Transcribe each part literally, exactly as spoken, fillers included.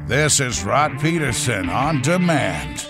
This is Rod Peterson on demand.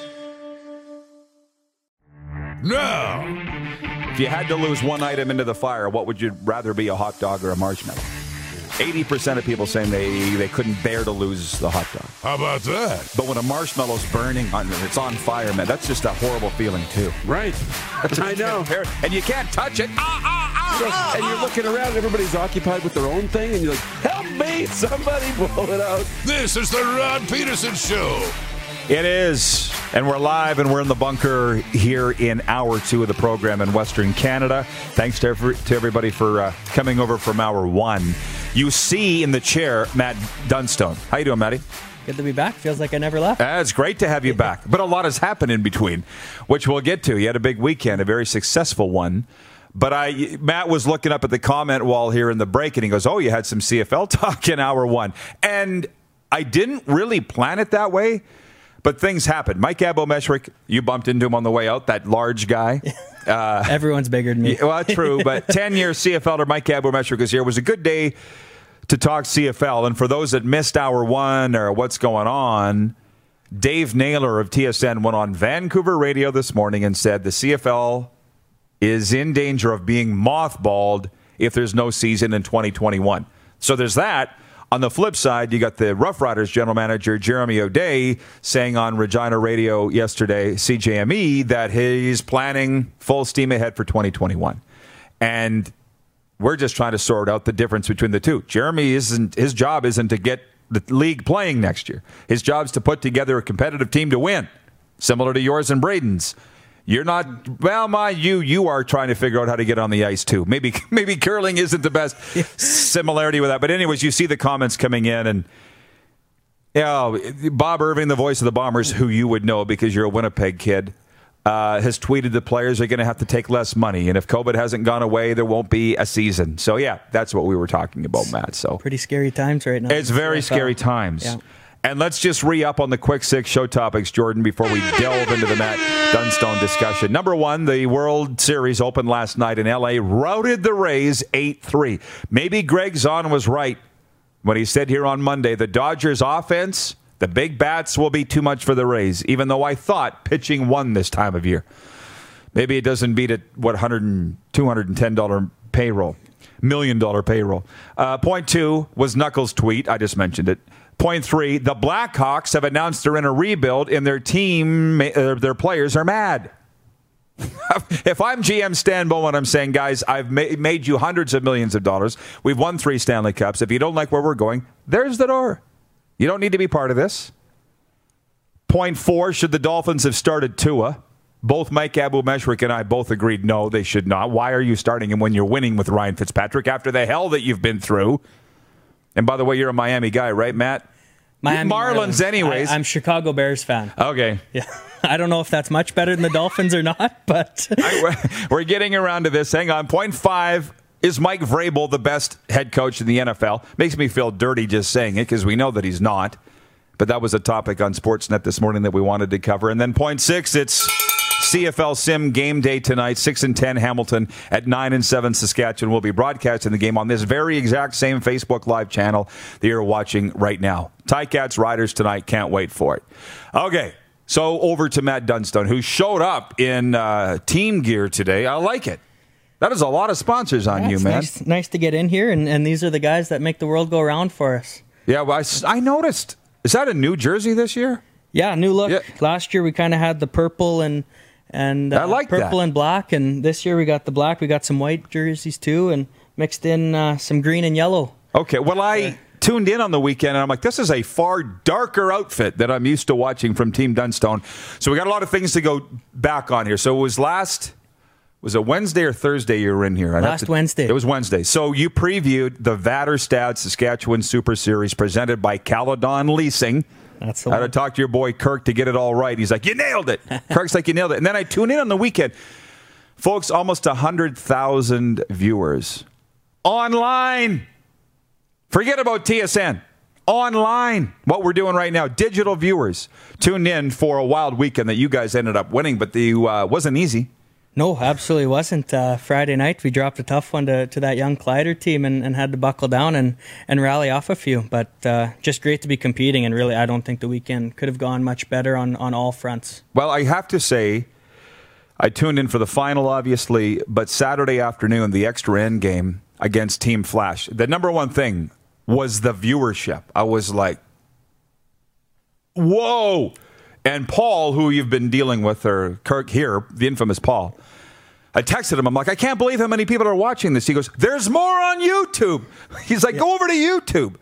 Now, if you had to lose one item into the fire, what would you rather be, a hot dog or a marshmallow? eighty percent of people saying they, they couldn't bear to lose the hot dog. How about that? But when a marshmallow's burning, on, it's on fire, man, that's just a horrible feeling, too. Right. I know. And you can't touch it. Ah, ah, ah, So, ah, and you're looking around, everybody's occupied with their own thing, and you're like, help me, somebody blow it out. This is the Rod Peterson Show. It is, and we're live, and we're in the bunker here in hour two of the program in Western Canada. Thanks to, every, to everybody for uh, coming over from hour one. You see in the chair Matt Dunstone. How you doing, Matty? Good to be back. Feels like I never left. Uh, it's great to have you back, but a lot has happened in between, which we'll get to. You had a big weekend, a very successful one. But I, Matt was looking up at the comment wall here in the break, and he goes, oh, you had some C F L talk in hour one. And I didn't really plan it that way. But things happen. Mike Abomeshwick, you bumped into him on the way out, that large guy. Uh, Everyone's bigger than me. Yeah, well, true, but ten-year C F L-er Mike Abomeshwick was here. It was a good day to talk C F L. And for those that missed hour one or what's going on, Dave Naylor of T S N went on Vancouver radio this morning and said the C F L is in danger of being mothballed if there's no season in twenty twenty-one. So there's that. On the flip side, you got the Rough Riders general manager, Jeremy O'Day, saying on Regina Radio yesterday, C J M E, that he's planning full steam ahead for twenty twenty-one. And we're just trying to sort out the difference between the two. Jeremy isn't, his job isn't to get the league playing next year. His job is to put together a competitive team to win, similar to yours and Braden's. You're not, well, my, you, you are trying to figure out how to get on the ice, too. Maybe maybe curling isn't the best similarity with that. But anyways, you see the comments coming in. And, you know, Bob Irving, the voice of the Bombers, who you would know because you're a Winnipeg kid, uh, has tweeted the players are going to have to take less money. And if COVID hasn't gone away, there won't be a season. So, yeah, that's what we were talking about, Matt. So pretty scary times right now. It's very scary times. Yeah. And let's just re-up on the quick six show topics, Jordan, before we delve into the Matt Dunstone discussion. Number one, the World Series opened last night in L A, routed the Rays eight three. Maybe Greg Zahn was right when he said here on Monday, the Dodgers offense, the big bats will be too much for the Rays, even though I thought pitching won this time of year. Maybe it doesn't beat it, what, one hundred, two hundred ten dollars payroll, million dollar payroll. Uh, point two was Knuckles' tweet. I just mentioned it. Point three, the Blackhawks have announced they're in a rebuild and their team, uh, their players are mad. If I'm G M Stan Bowen, I'm saying, guys, I've ma- made you hundreds of millions of dollars. We've won three Stanley Cups. If you don't like where we're going, there's the door. You don't need to be part of this. Point four, should the Dolphins have started Tua? Both Mike Abomeshwick and I both agreed, no, they should not. Why are you starting him when you're winning with Ryan Fitzpatrick after the hell that you've been through? And by the way, you're a Miami guy, right, Matt? Miami Marlins, Marlins. anyways. I, I'm Chicago Bears fan. Okay. Yeah. I don't know if that's much better than the Dolphins or not, but I, we're getting around to this. Hang on. Point five, is Mike Vrabel the best head coach in the N F L? Makes me feel dirty just saying it because we know that he's not. But that was a topic on Sportsnet this morning that we wanted to cover. And then point six, it's C F L Sim game day tonight, six and ten Hamilton at nine and seven Saskatchewan. Will be broadcasting the game on this very exact same Facebook Live channel that you're watching right now. Ticats Riders tonight. Can't wait for it. Okay, so over to Matt Dunstone, who showed up in uh, team gear today. I like it. That is a lot of sponsors on yeah, you, it's man. Nice, nice to get in here, and, and these are the guys that make the world go round for us. Yeah, well, I, I noticed. Is that a new jersey this year? Yeah, new look. Yeah. Last year we kind of had the purple and and uh, I like purple that. and black, and this year we got the black. We got some white jerseys too, and mixed in uh, some green and yellow. Okay, well, I tuned in on the weekend, and I'm like, this is a far darker outfit that I'm used to watching from Team Dunstone. So we got a lot of things to go back on here. So it was last, was it Wednesday or Thursday you were in here? I'd Last to, Wednesday. It was Wednesday. So you previewed the Vaterstad Saskatchewan Super Series presented by Caledon Leasing. That's the I had one. to talk to your boy Kirk to get it all right. He's like, you nailed it. Kirk's like, you nailed it. And then I tune in on the weekend. Folks, almost one hundred thousand viewers online. Forget about T S N. Online. What we're doing right now. Digital viewers tuned in for a wild weekend that you guys ended up winning, but the uh, wasn't easy. No, absolutely wasn't. Uh, Friday night, we dropped a tough one to, to that young Collider team and, and had to buckle down and, and rally off a few. But uh, just great to be competing, and really I don't think the weekend could have gone much better on, on all fronts. Well, I have to say, I tuned in for the final, obviously, but Saturday afternoon, the extra end game against Team Flash, the number one thing was the viewership. I was like, whoa! And Paul, who you've been dealing with, or Kirk here, the infamous Paul, I texted him. I'm like, I can't believe how many people are watching this. He goes, there's more on YouTube. He's like, yeah. Go over to YouTube.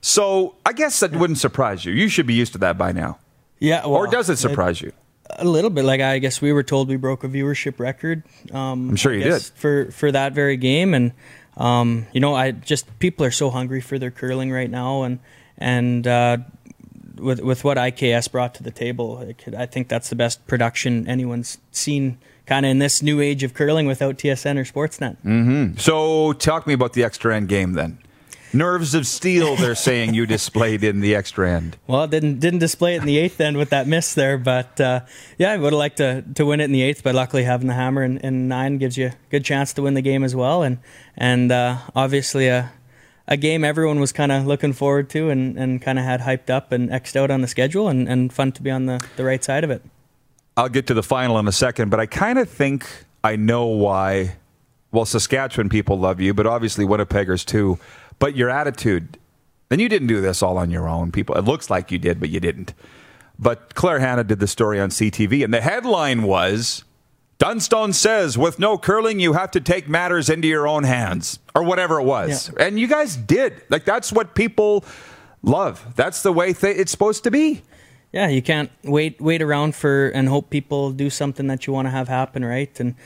So I guess that wouldn't surprise you. You should be used to that by now. Yeah. Well, or does it surprise it, you? A little bit. Like, I guess we were told we broke a viewership record. Um, I'm sure you did. For, for that very game. And, um, you know, I just, people are so hungry for their curling right now. And, and, uh, with, with what I K S brought to the table, it could, I think that's the best production anyone's seen kind of in this new age of curling without T S N or Sportsnet. Mm-hmm. So talk to me about the extra end game then. Nerves of steel, they're saying you displayed in the extra end. Well, it didn't didn't display it in the eighth end with that miss there, but uh, yeah, I would have liked to, to win it in the eighth, but luckily having the hammer in, in nine gives you a good chance to win the game as well, and and uh, obviously a a game everyone was kind of looking forward to and, and kind of had hyped up and X'd out on the schedule, and, and fun to be on the, the right side of it. I'll get to the final in a second, but I kind of think I know why. Well, Saskatchewan people love you, but obviously Winnipeggers too. But your attitude, and you didn't do this all on your own, people. It looks like you did, but you didn't. But Claire Hanna did the story on C T V, and the headline was, Dunstone says, with no curling, you have to take matters into your own hands, or whatever it was. Yeah. And you guys did. Like, that's what people love. That's the way th- it's supposed to be. Yeah, you can't wait wait around for and hope people do something that you want to have happen, right? And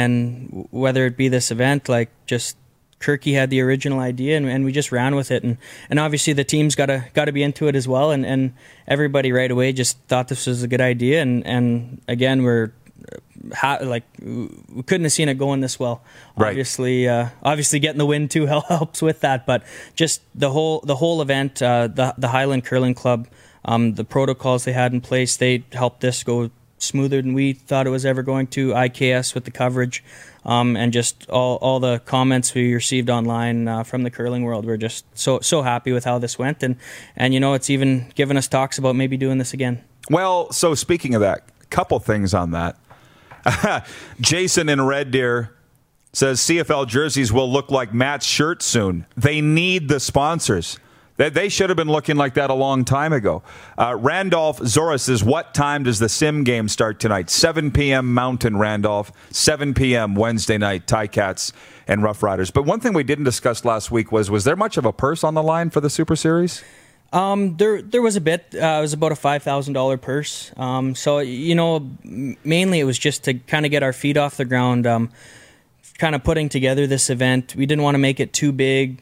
and whether it be this event, like just Kirky had the original idea and, and we just ran with it, and, and obviously the team's got to got to be into it as well, and, and everybody right away just thought this was a good idea, and, and again we're ha- like we couldn't have seen it going this well. Right. Obviously, uh, obviously getting the win too helps with that, but just the whole the whole event, uh, the the Highland Curling Club. Um, the protocols they had in place, they helped this go smoother than we thought it was ever going to. I K S with the coverage, um, and just all, all the comments we received online uh, from the curling world. We're just so so happy with how this went, and and you know it's even given us talks about maybe doing this again. Well, so speaking of that, a couple things on that. Jason in Red Deer says C F L jerseys will look like Matt's shirt soon. They need the sponsors. They should have been looking like that a long time ago. Uh, Randolph Zora says, what time does the sim game start tonight? seven p.m. Mountain, Randolph. seven p.m. Wednesday night, Ticats and Rough Riders. But one thing we didn't discuss last week was, was there much of a purse on the line for the Super Series? Um, there there was a bit. Uh, it was about a five thousand dollars purse. Um, so, you know, mainly it was just to kind of get our feet off the ground, um, kind of putting together this event. We didn't want to make it too big,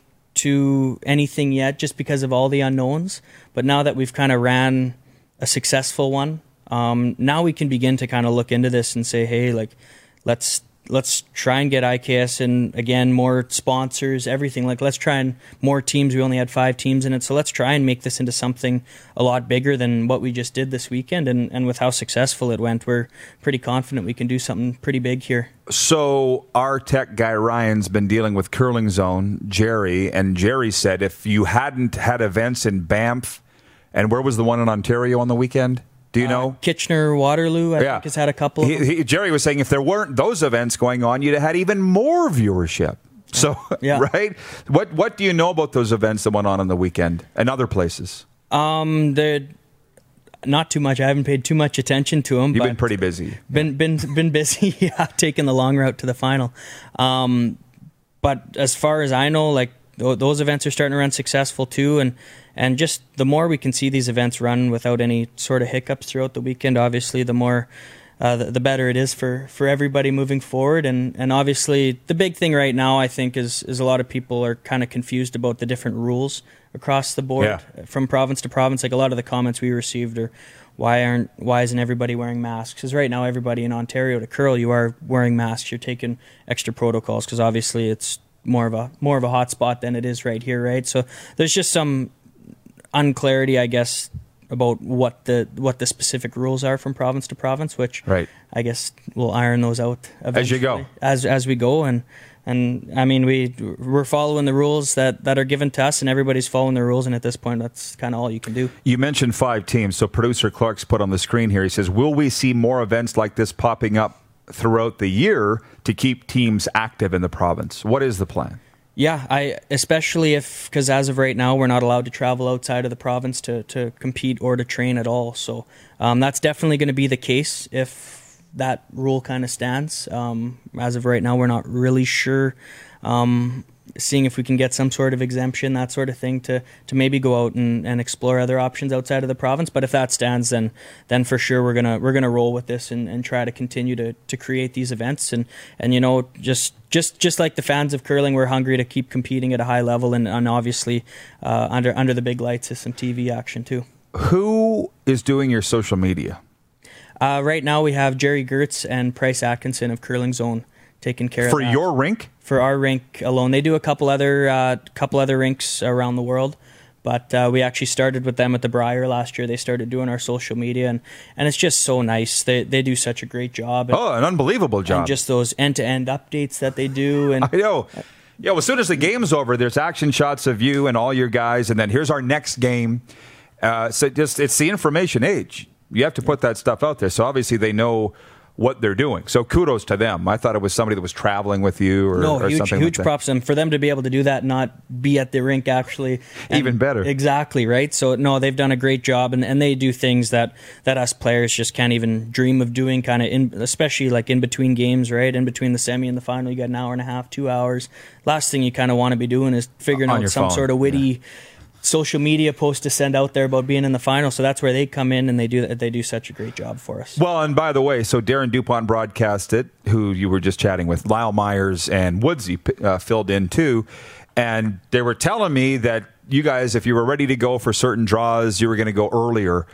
to anything yet, just because of all the unknowns. But now that we've kind of ran a successful one, um, now we can begin to kind of look into this and say, hey, like, let's let's try and get I K S and again more sponsors, everything. Like, let's try and more teams. We only had five teams in it, so let's try and make this into something a lot bigger than what we just did this weekend. And and with how successful it went, we're pretty confident we can do something pretty big here. So our tech guy Ryan's been dealing with Curling Zone, Jerry, and Jerry said if you hadn't had events in Banff, and where was the one in Ontario on the weekend? Do you know? Uh, Kitchener, Waterloo, I yeah. think has had a couple. He, he, Jerry was saying if there weren't those events going on, you'd have had even more viewership. So, yeah. right? What What do you know about those events that went on on the weekend and other places? Um, they're not too much. I haven't paid too much attention to them. You've but been pretty busy. Been been been busy. Yeah, taking the long route to the final. Um, but as far as I know, like th- those events are starting to run successful too, and. And just the more we can see these events run without any sort of hiccups throughout the weekend, obviously, the more, uh, the, the better it is for, for everybody moving forward. And, and obviously, the big thing right now, I think, is is a lot of people are kind of confused about the different rules across the board yeah. from province to province. Like a lot of the comments we received are, why aren't why isn't everybody wearing masks? Because right now, everybody in Ontario to curl, you are wearing masks. You're taking extra protocols because obviously it's more of a more of a hot spot than it is right here, right? So there's just some unclarity, I guess, about what the what the specific rules are from province to province, which Right. I guess we'll iron those out As you go. as as we go. And and I mean we we're following the rules that, that are given to us, and everybody's following the rules. And at this point, that's kind of all you can do. You mentioned five teams. So producer Clark's put on the screen here. He says, "Will we see more events like this popping up throughout the year to keep teams active in the province?" What is the plan? Yeah, I especially if because as of right now we're not allowed to travel outside of the province to, to compete or to train at all. So um, that's definitely going to be the case if that rule kind of stands. Um, as of right now, we're not really sure. Um, seeing if we can get some sort of exemption, that sort of thing, to to maybe go out and, and explore other options outside of the province. But if that stands, then then for sure we're gonna we're gonna roll with this and, and try to continue to, to create these events. And, and you know, just just just like the fans of curling, we're hungry to keep competing at a high level, and, and obviously uh, under under the big lights is some T V action too. Who is doing your social media? Uh, right now we have Jerry Gertz and Price Atkinson of Curling Zone taking care For of that. your rink? For our rink alone. They do a couple other uh, couple other rinks around the world, but uh, we actually started with them at the Briar last year. They started doing our social media, and, and it's just so nice. They they do such a great job. And, Oh, an unbelievable job. and just those end-to-end updates that they do. And I know. Yeah, well, as soon as the game's over, there's action shots of you and all your guys, and then here's our next game. Uh, so just it's the information age. You have to put that stuff out there. So obviously they know what they're doing. So kudos to them. I thought it was somebody that was traveling with you or, no, or huge, something huge like that. props to them for them to be able to do that, and not be at the rink actually. And Even better. Exactly, right? So, no, they've done a great job, and, and they do things that, that us players just can't even dream of doing, kind of, in, especially like in between games, right? In between the semi and the final, you got an hour and a half, two hours. Last thing you kind of want to be doing is figuring On out your some phone, sort of witty yeah. social media post to send out there about being in the final. So that's where they come in, and they do they do such a great job for us. Well, and by the way, so Darren DuPont broadcast it, who you were just chatting with. Lyle Myers and Woodsy uh, filled in too. And they were telling me that you guys, if you were ready to go for certain draws, you were going to go earlier.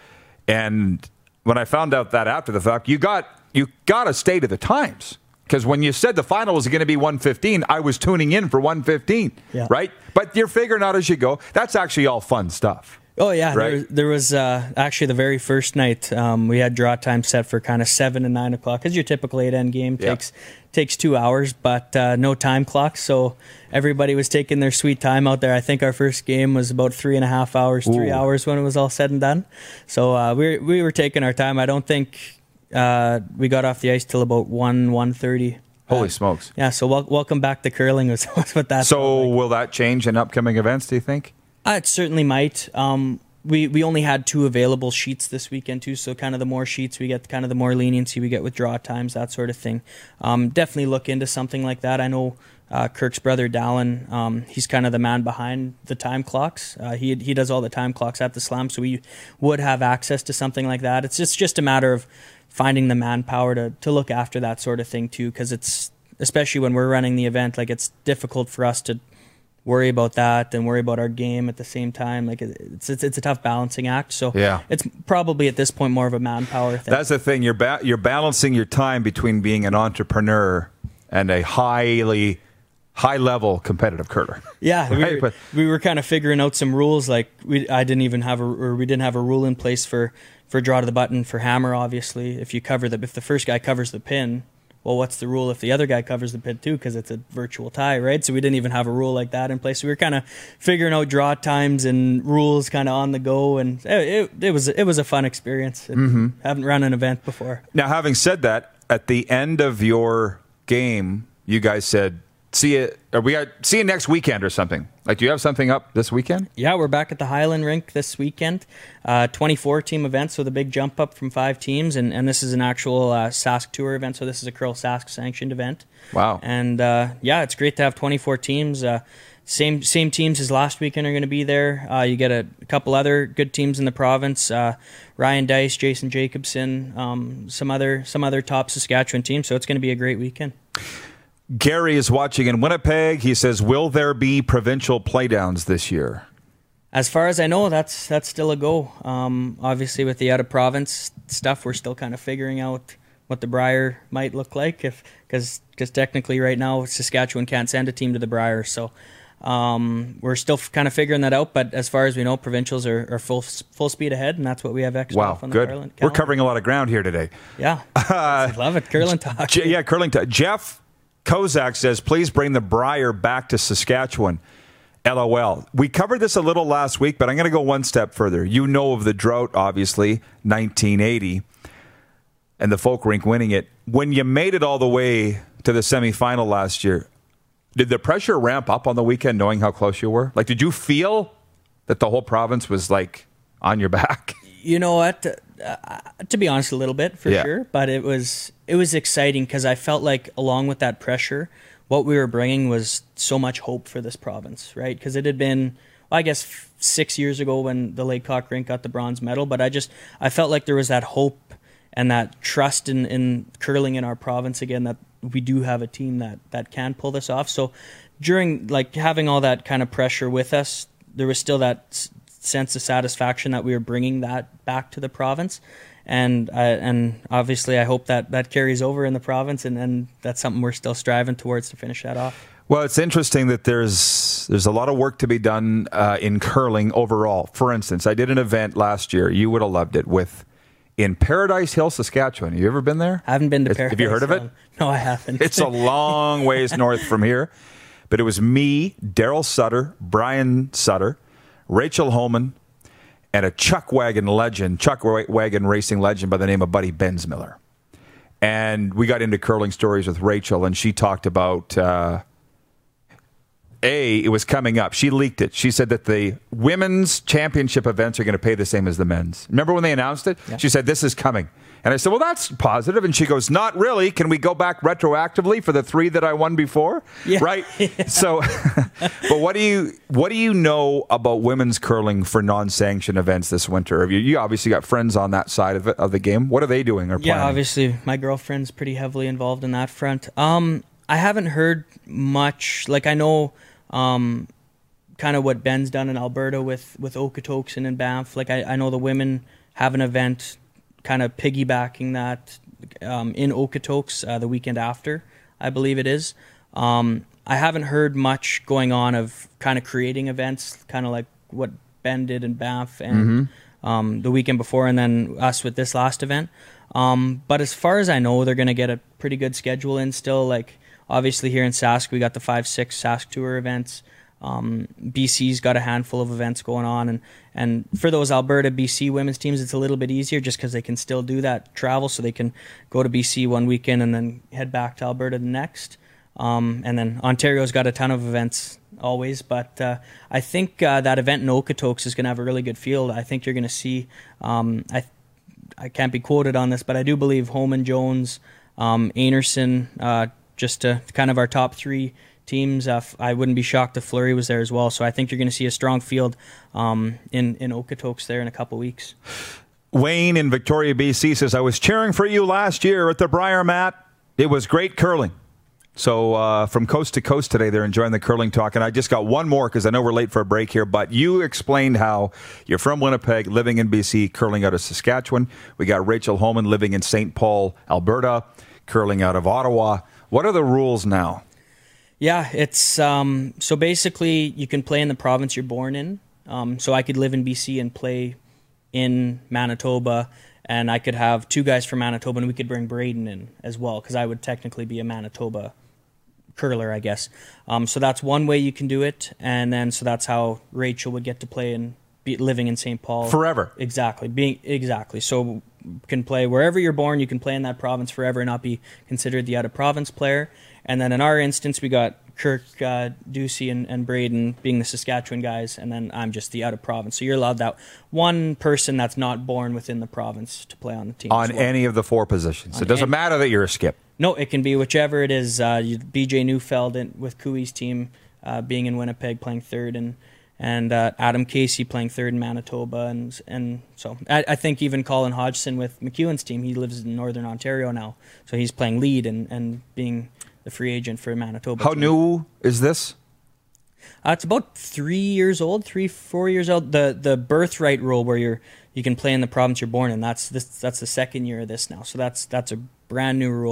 And when I found out that after the fact, you got you got to stay to the times. Because when you said the final was going to be one fifteen, I was tuning in for one fifteen, Yeah. right? But you're figuring out as you go. That's actually all fun stuff. Oh, yeah. Right. There, there was uh, actually the very first night, um, we had draw time set for kind of seven and nine o'clock, because your typical eight-end game Yeah. takes takes two hours, but uh, no time clock. So everybody was taking their sweet time out there. I think our first game was about three and a half hours, three Ooh. hours when it was all said and done. So uh, we, we were taking our time. I don't think uh, we got off the ice till about one, one thirty. Holy Uh, smokes. Yeah, so wel- welcome back to curling was, was what that So felt like. will that change in upcoming events, do you think? Uh, it certainly might. Um, we we only had two available sheets this weekend too, so kind of the more sheets we get, kind of the more leniency we get with draw times, that sort of thing. Um, definitely look into something like that. I know uh, Kirk's brother Dallin, um, he's kind of the man behind the time clocks. Uh, he he does all the time clocks at the Slam, so we would have access to something like that. It's just just a matter of finding the manpower to to look after that sort of thing too, because it's, especially when we're running the event, like it's difficult for us to worry about that and worry about our game at the same time. Like it's it's, it's a tough balancing act. So Yeah. it's probably at this point more of a manpower thing. That's the thing. You're ba- you're balancing your time between being an entrepreneur and a highly high level competitive curler. yeah, we, Right, were, but- we were kind of figuring out some rules. Like we, I didn't even have a, or we didn't have a rule in place for for draw to the button for hammer. Obviously, if you cover the if the first guy covers the pin, well, what's the rule if the other guy covers the pin too? Because it's a virtual tie, right? So we didn't even have a rule like that in place. So we were kind of figuring out draw times and rules kind of on the go, and it, it, it was it was a fun experience. Mm-hmm. Haven't run an event before. Now, having said that, at the end of your game, you guys said, "See you." Or we got see you next weekend or something. Like, do you have something up this weekend? Yeah, we're back at the Highland Rink this weekend. Uh, twenty-four team event, so the big jump up from five teams, and, and this is an actual uh, Sask Tour event, so this is a Curl Sask sanctioned event. Wow. And uh, yeah, it's great to have twenty-four teams. Uh, same same teams as last weekend are going to be there. Uh, you get a, a couple other good teams in the province. Uh, Ryan Dice, Jason Jacobson, um, some other some other top Saskatchewan teams. So it's going to be a great weekend. Gary is watching in Winnipeg. He says, "Will there be provincial playdowns this year?" As far as I know, that's that's still a go. Um, obviously, with the out of province stuff, we're still kind of figuring out what the Briar might look like. If because because technically right now Saskatchewan can't send a team to the Briar, so Um, we're still f- kind of figuring that out, but as far as we know, provincials are, are full full speed ahead, and that's what we have extra Wow, off on good. the curling We're calendar. covering a lot of ground here today. Yeah, I love it. Curling talk. Je- yeah, curling talk. Jeff Kozak says, please bring the Briar back to Saskatchewan. LOL. We covered this a little last week, but I'm going to go one step further. You know of the drought, obviously, nineteen eighty, and the folk rink winning it. When you made it all the way to the semifinal last year, did the pressure ramp up on the weekend knowing how close you were? Like, did you feel that the whole province was, like, on your back? You know what? Uh, to be honest, a little bit for Yeah. sure, but it was it was exciting because I felt like along with that pressure, what we were bringing was so much hope for this province, right? Because it had been, well, I guess, f- six years ago when the Lake Cock Rink got the bronze medal, but I just I felt like there was that hope and that trust in, in curling in our province again, that we do have a team that that can pull this off. So during like having all that kind of pressure with us, there was still that s- sense of satisfaction that we were bringing that back to the province. And I, and obviously, I hope that that carries over in the province, and, and that's something we're still striving towards to finish that off. Well, it's interesting that there's there's a lot of work to be done uh, in curling overall. For instance, I did an event last year. You would have loved it with in Paradise Hill, Saskatchewan. Have you ever been there? I haven't been to It's- Paradise. Have you heard of it? Hill. No, I haven't. It's a long ways north from here. But it was me, Daryl Sutter, Brian Sutter, Rachel Holman, and a chuck wagon legend, chuck wa- wagon racing legend by the name of Buddy Bensmiller. And we got into curling stories with Rachel, and she talked about, uh, A, it was coming up. She leaked it. She said that the women's championship events are going to pay the same as the men's. Remember when they announced it? Yeah. She said, this is coming. And I said, well, that's positive. And she goes, not really. Can we go back retroactively for the three that I won before? Yeah. Right? So, but what do you what do you know about women's curling for non-sanctioned events this winter? Have you, you obviously got friends on that side of it, of the game. What are they doing or planning? Yeah, obviously, my girlfriend's pretty heavily involved in that front. Um, I haven't heard much. Like, I know um, kind of what Ben's done in Alberta with, with Okotoks and in Banff. Like, I, I know the women have an event kind of piggybacking that um, in Okotoks uh, the weekend after, I believe it is. Um, I haven't heard much going on of kind of creating events, kind of like what Ben did in Banff and Mm-hmm. um, the weekend before, and then us with this last event. Um, but as far as I know, they're going to get a pretty good schedule in still. Like, obviously here in Sask, we got the five six Sask Tour events. Um, B C's got a handful of events going on, and, and for those Alberta B C women's teams, it's a little bit easier just because they can still do that travel, so they can go to B C one weekend and then head back to Alberta the next. Um, and then Ontario's got a ton of events always, but uh, I think uh, that event in Okotoks is going to have a really good field. I think you're going to see, um, I I can't be quoted on this, but I do believe Holman, Jones, um, Anerson, uh, just uh, kind of our top three teams. Uh, I wouldn't be shocked if Fleury was there as well. So I think you're going to see a strong field um, in, in Okotoks there in a couple weeks. Wayne in Victoria, B C says, I was cheering for you last year at the Briar Mat. It was great curling. So uh, from coast to coast today, they're enjoying the curling talk. And I just got one more because I know we're late for a break here. But you explained how you're from Winnipeg, living in B C, curling out of Saskatchewan. We got Rachel Holman living in Saint Paul, Alberta, curling out of Ottawa. What are the rules now? Yeah, it's um, so basically you can play in the province you're born in. Um, so I could live in B C and play in Manitoba, and I could have two guys from Manitoba, and we could bring Braden in as well, because I would technically be a Manitoba curler, I guess. Um, so that's one way you can do it, and then so that's how Rachel would get to play and be living in Saint Paul Forever. Exactly, being exactly. So you can play wherever you're born. You can play in that province forever and not be considered the out of province player. And then in our instance, we got Kirk uh, Ducey and, and Braden being the Saskatchewan guys, and then I'm just the out of province. So you're allowed that one person that's not born within the province to play on the team. On as well. any of the four positions. On It doesn't any- matter that you're a skip. No, it can be whichever it is. Uh, you- B J Neufeld in, with Cooey's team uh, being in Winnipeg playing third, and and uh, Adam Casey playing third in Manitoba, and and so I, I think even Colin Hodgson with McEwen's team, he lives in Northern Ontario now, so he's playing lead and, and being the free agent for Manitoba. How team. new is this? Uh, it's about three years old, three four years old. The the birthright rule where you're you can play in the province you're born in. That's this that's the second year of this now. So that's that's a brand new rule.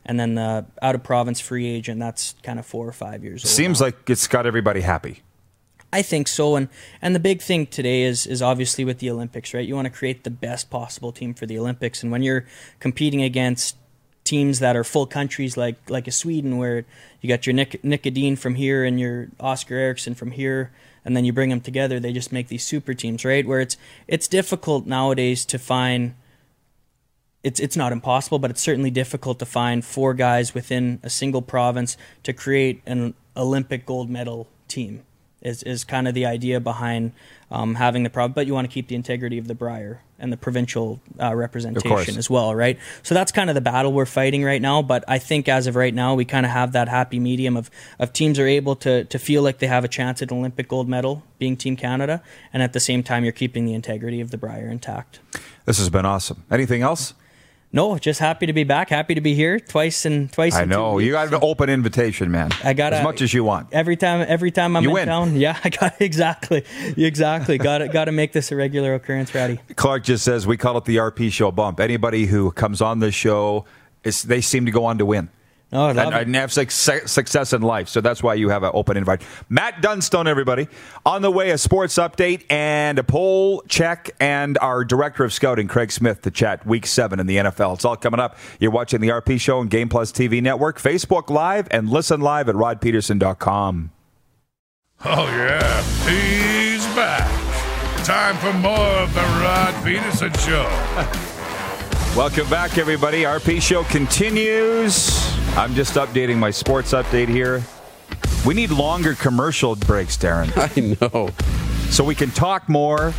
and then the out of province free agent, that's kind of four or five years old. Seems now. like it's got everybody happy. I think so, and and the big thing today is is obviously with the Olympics, right? You want to create the best possible team for the Olympics, and when you're competing against teams that are full countries like like a Sweden, where you got your Nick Nicodine from here and your Oscar Eriksson from here, and then you bring them together, they just make these super teams, right? Where it's it's difficult nowadays to find. It's it's not impossible, but it's certainly difficult to find four guys within a single province to create an Olympic gold medal team. Is is kind of the idea behind um, having the province, but you want to keep the integrity of the Brier and the provincial uh, representation as well, right? So that's kind of the battle we're fighting right now. But I think as of right now, we kind of have that happy medium of of teams are able to to feel like they have a chance at an Olympic gold medal, being Team Canada, and at the same time, you're keeping the integrity of the Brier intact. This has been awesome. Anything else? No, just happy to be back. Happy to be here twice and twice. I in know two you got an open invitation, man. I got as much as you want. Every time, every time I'm you in win. town, yeah, I got exactly, exactly. got to got to make this a regular occurrence, Ratty. Clark just says we call it the R P show bump. Anybody who comes on this show, is they seem to go on to win. Oh, I love and, it. and have success in life. So that's why you have an open invite. Matt Dunstone, everybody. On the way, a sports update and a poll check, and our director of scouting, Craig Smith, to chat week seven in the N F L. It's all coming up. You're watching the R P Show on Game Plus T V Network, Facebook Live, and listen live at rod peterson dot com. Oh, yeah. He's back. Time for more of the Rod Peterson Show. Welcome back, everybody. R P Show continues. I'm just updating my sports update here. We need longer commercial breaks, Darren. I know. So we can talk more.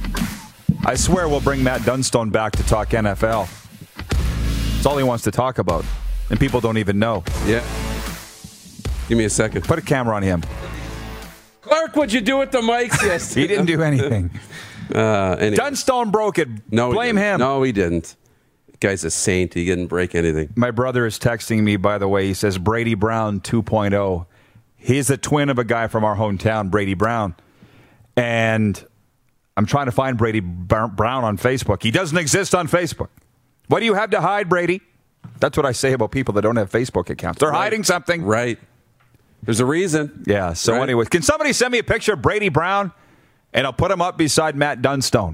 I swear we'll bring Matt Dunstone back to talk N F L. That's all he wants to talk about. And people don't even know. Yeah. Give me a second. Put a camera on him. Clark, what'd you do with the mics yesterday? He didn't do anything. Uh, anyway. Dunstone broke it. No, Blame he him. No, he didn't. Guy's a saint. He didn't break anything. My brother is texting me, by the way. He says Brady Brown two point oh. He's the twin of a guy from our hometown, Brady Brown. And I'm trying to find Brady Brown on Facebook. He doesn't exist on Facebook. What do you have to hide, Brady? That's what I say about people that don't have Facebook accounts. They're Right. hiding something. Right. There's a reason. Yeah, so Right. anyway, can somebody send me a picture of Brady Brown? And I'll put him up beside Matt Dunstone.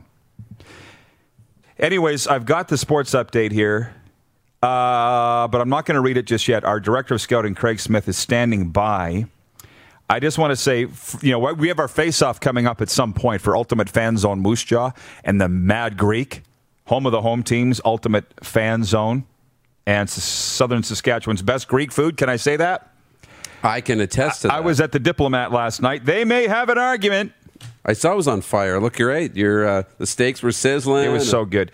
Anyways, I've got the sports update here, uh, but I'm not going to read it just yet. Our director of scouting, Craig Smith, is standing by. I just want to say, you know, we have our face-off coming up at some point for Ultimate Fan Zone Moose Jaw and the Mad Greek, home of the home team's Ultimate Fan Zone, and Southern Saskatchewan's best Greek food. Can I say that? I can attest to that. I was at the Diplomat last night. They may have an argument. I saw it was on fire. Look, you're right. Your uh, the steaks were sizzling. It was so good.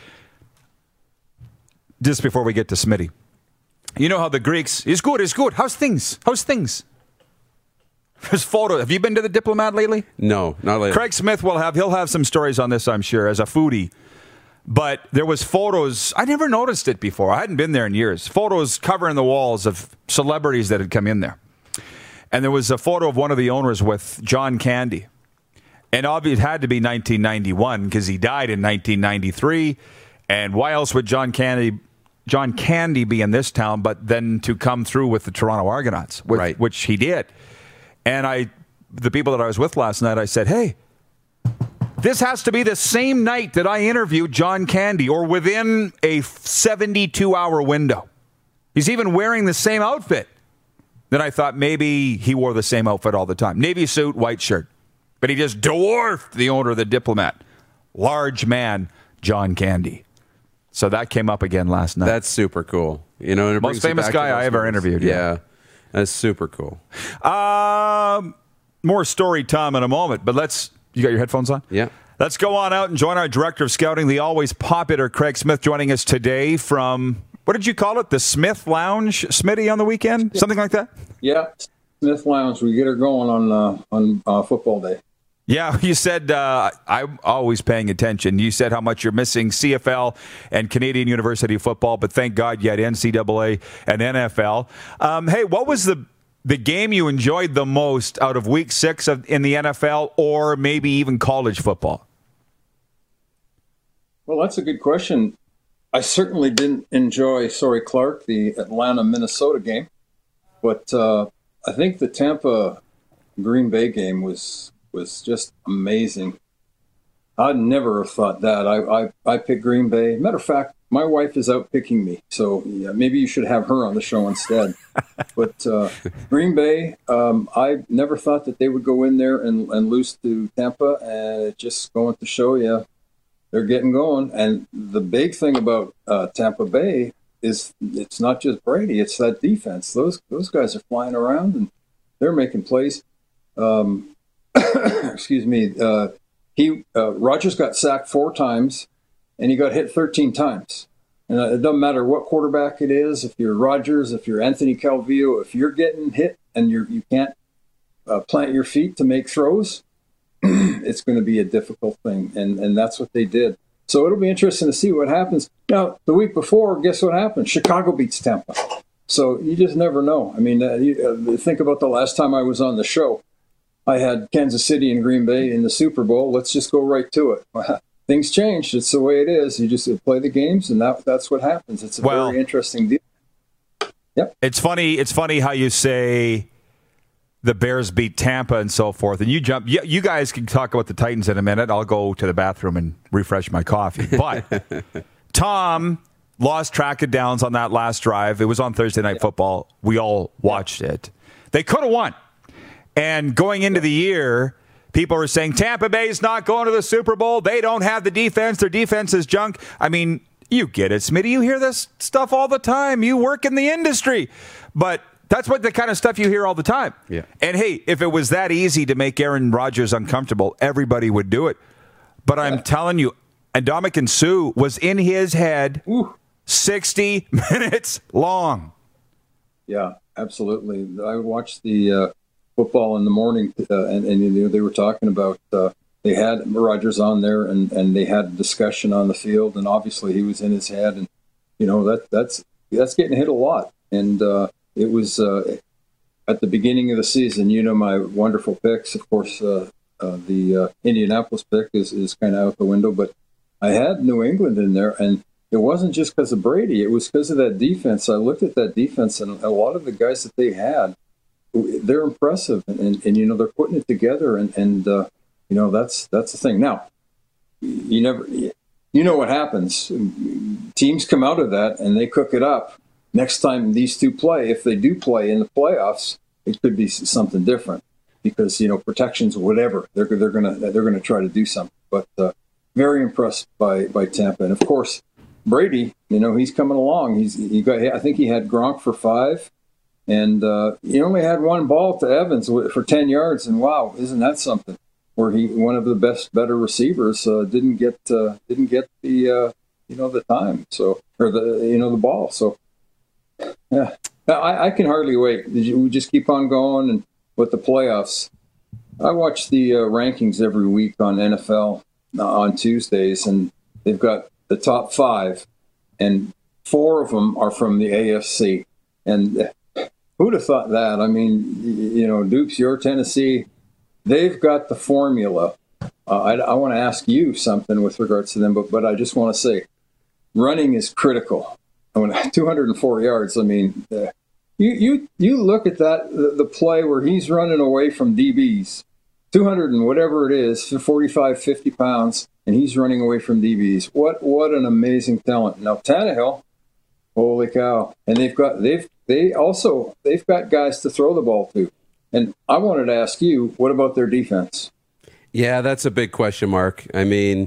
Just before we get to Smitty, you know how the Greeks, it's good, it's good. How's things? How's things? There's photo. Have you been to the Diplomat lately? No, not lately. Craig Smith will have, he'll have some stories on this, I'm sure, as a foodie. But there was photos, I never noticed it before. I hadn't been there in years. Photos covering the walls of celebrities that had come in there. And there was a photo of one of the owners with John Candy. And obviously, it had to be nineteen ninety-one because he died in nineteen ninety-three. And why else would John Candy, John Candy be in this town but then to come through with the Toronto Argonauts, which, Right. which he did. And I, the people that I was with last night, I said, hey, this has to be the same night that I interviewed John Candy or within a seventy-two hour window. He's even wearing the same outfit. Then I thought maybe he wore the same outfit all the time. Navy suit, white shirt. But he just dwarfed the owner of the Diplomat. Large man, John Candy. So that came up again last night. That's super cool. You know, and it Most brings you famous back to guy those I ever moments. interviewed, Yeah. yeah. That's super cool. Um, more story time in a moment, but let's, you got your headphones on? Yeah. Let's go on out and join our director of scouting, the always popular Craig Smith, joining us today from, what did you call it? The Smith Lounge, Smitty, on the weekend? Yeah. Something like that? Yeah, Smith Lounge. We get her going on uh, on uh, football day. Yeah, you said, uh, I'm always paying attention. You said how much you're missing C F L and Canadian University football, but thank God you had N C double A and N F L. Um, hey, what was the the game you enjoyed the most out of week six of, in the N F L or maybe even college football? Well, that's a good question. I certainly didn't enjoy, sorry, Clark, the Atlanta-Minnesota game. But uh, I think the Tampa-Green Bay game was was just amazing. I'd never have thought that. I, I, I picked Green Bay. Matter of fact, my wife is out picking me. So yeah, maybe you should have her on the show instead. But uh, Green Bay, um, I never thought that they would go in there and, and lose to Tampa. And it's just going to show you they're getting going. And the big thing about uh, Tampa Bay is it's not just Brady, it's that defense. Those those guys are flying around and they're making plays. Um, excuse me. Uh, he uh, Rodgers got sacked four times, and he got hit thirteen times. And it doesn't matter what quarterback it is. If you're Rodgers, if you're Anthony Calvillo, if you're getting hit and you you can't uh, plant your feet to make throws, it's going to be a difficult thing. And and that's what they did. So it'll be interesting to see what happens. Now, the week before, guess what happened? Chicago beats Tampa. So you just never know. I mean, uh, you, uh, think about the last time I was on the show. I had Kansas City and Green Bay in the Super Bowl. Let's just go right to it. Things changed. It's the way it is. You just play the games, and that, that's what happens. It's a well, very interesting deal. Yep. It's funny. It's funny how you say the Bears beat Tampa and so forth, and you jump. You, you guys can talk about the Titans in a minute. I'll go to the bathroom and refresh my coffee. But Tom lost track of downs on that last drive. It was on Thursday Night Football. We all watched it. They could have won. And going into the year, people were saying Tampa Bay's not going to the Super Bowl. They don't have the defense. Their defense is junk. I mean, you get it, Smitty. You hear this stuff all the time. You work in the industry. But that's what the kind of stuff you hear all the time. Yeah. And, hey, if it was that easy to make Aaron Rodgers uncomfortable, everybody would do it. But I'm yeah. telling you, Ndamukong Suh was in his head Ooh. sixty minutes long. Yeah, absolutely. I watched the uh, football in the morning, uh, and, and you know, they were talking about uh, they had Rodgers on there, and, and they had a discussion on the field, and obviously he was in his head, and you know that that's that's getting hit a lot. And uh, it was uh, at the beginning of the season. You know, my wonderful picks, of course, uh, uh, the uh, Indianapolis pick is is kind of out the window, but I had New England in there, and it wasn't just because of Brady; it was because of that defense. I looked at that defense, and a lot of the guys that they had. They're impressive, and, and, and you know they're putting it together, and and uh, you know that's that's the thing. Now, you never, you know what happens. Teams come out of that and they cook it up. Next time these two play, if they do play in the playoffs, it could be something different because you know protections, whatever. They're they're gonna they're gonna try to do something. But uh, very impressed by by Tampa, and of course Brady. You know he's coming along. He's he got. I think he had Gronk for five. And uh, he only had one ball to Evans for ten yards, and wow, isn't that something? Where he, one of the best, better receivers, uh, didn't get uh, didn't get the uh, you know the time, so or the you know the ball. So yeah, I, I can hardly wait. We just keep on going, and with the playoffs, I watch the uh, rankings every week on N F L uh, on Tuesdays, and they've got the top five, and four of them are from the A F C, and who'd have thought that? I mean, you know, Dupes, your Tennessee, they've got the formula. Uh, I, I want to ask you something with regards to them, but but I just want to say, running is critical. I mean, two hundred four yards. I mean, uh, you you you look at that the, the play where he's running away from D Bs, two hundred and whatever it is, forty-five, fifty pounds, and he's running away from D Bs. What what an amazing talent! Now Tannehill, holy cow! And they've got they've. They also, they've got guys to throw the ball to. And I wanted to ask you, what about their defense? Yeah, that's a big question mark. I mean,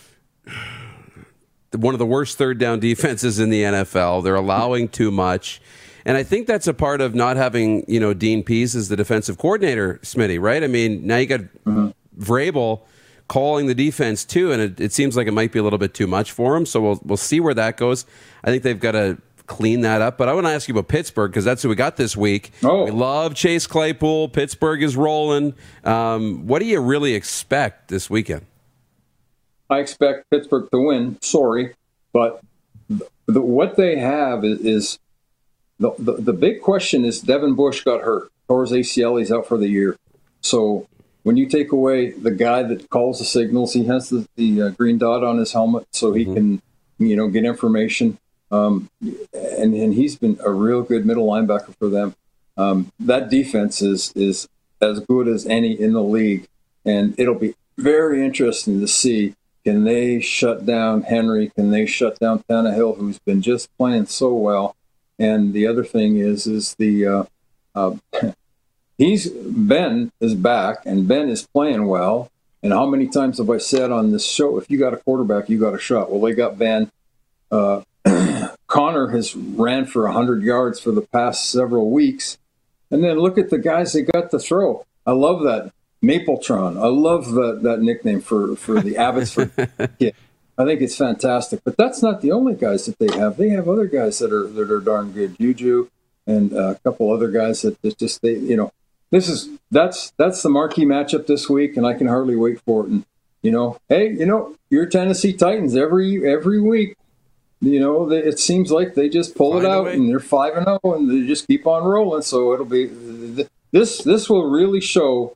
one of the worst third down defenses in the N F L. They're allowing too much. And I think that's a part of not having, you know, Dean Pease as the defensive coordinator, Smitty, right? I mean, now you got mm-hmm. Vrabel calling the defense too, and it, it seems like it might be a little bit too much for him. So we'll we'll see where that goes. I think they've got to clean that up. But I want to ask you about Pittsburgh because that's who we got this week. Oh. We love Chase Claypool. Pittsburgh is rolling. Um, what do you really expect this weekend? I expect Pittsburgh to win. Sorry. But the, the, what they have is, is the, the, the big question is Devin Bush got hurt. Tore his A C L. He's out for the year. So when you take away the guy that calls the signals, he has the, the uh, green dot on his helmet so he mm-hmm. can you know, get information. Um, and, and he's been a real good middle linebacker for them. Um, that defense is is as good as any in the league, and it'll be very interesting to see, can they shut down Henry? Can they shut down Tannehill, who's been just playing so well? And the other thing is, is the uh, uh, he's Ben is back, and Ben is playing well. And how many times have I said on this show, if you got a quarterback, you got a shot? Well, they got Ben. Uh, Connor has ran for one hundred yards for the past several weeks. And then look at the guys they got to throw. I love that. Mapletron. I love that, that nickname for, for the Abbotsford kid. I think it's fantastic. But that's not the only guys that they have. They have other guys that are that are darn good. Juju and uh, a couple other guys that, that just, they, you know, this is, that's, that's the marquee matchup this week, and I can hardly wait for it. And, you know, hey, you know, your Tennessee Titans every, every week, you know, they, it seems like they just pull Find it out, and they're five and zero, and they just keep on rolling. So it'll be this. This will really show